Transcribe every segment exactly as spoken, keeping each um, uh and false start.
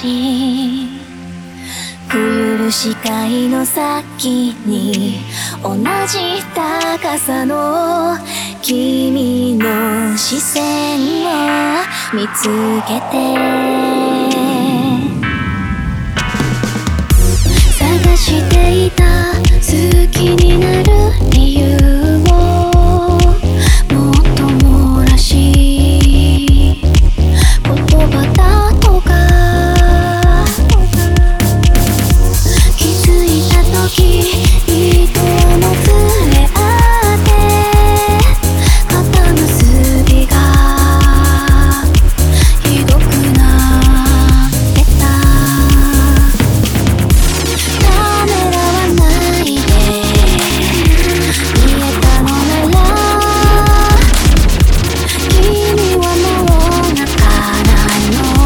り冬る視界の先に同じ高さの君の視線を見つけて探していた好きになる理由をもっと漏らし言葉だとか気づいた時糸も触れ合って肩結びがひどくなってたためらわないで言えたのなら君はもう泣かないの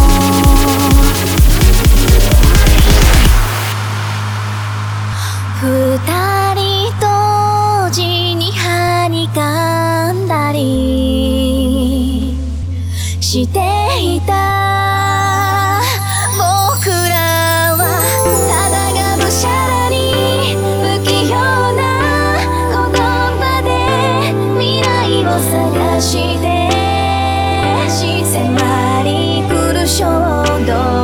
二人同時にはにかんだりしていた僕らはただがむしゃらに不器用な言葉で未来を探して迫り来る衝動